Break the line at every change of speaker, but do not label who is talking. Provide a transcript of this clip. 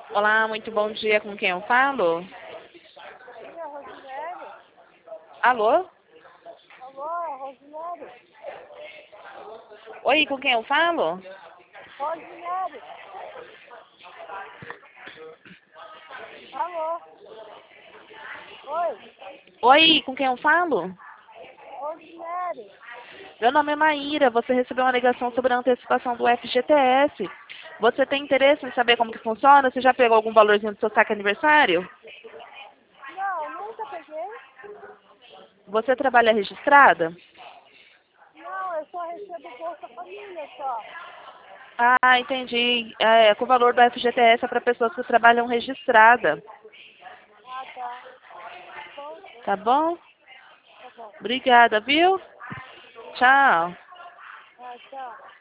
Olá, muito bom dia. Com quem eu falo?
Sim, a Rosinelli.
Alô?
Alô, a Rosinelli.
Oi, com quem eu falo?
Rosinelli. Alô. Oi.
Oi, com quem eu falo?
Rosinelli.
Meu nome é Maíra. Você recebeu uma ligação sobre a antecipação do FGTS. Você tem interesse em saber como que funciona? Você já pegou algum valorzinho do seu saque aniversário?
Não, nunca peguei.
Você trabalha registrada?
Não, eu só recebo Bolsa Família só.
Ah, entendi. Com o valor do FGTS é para pessoas que trabalham registrada.
Ah, tá. Bom,
Tá bom?
tá bom.
Obrigada, viu? Tchau.
Ah, tchau.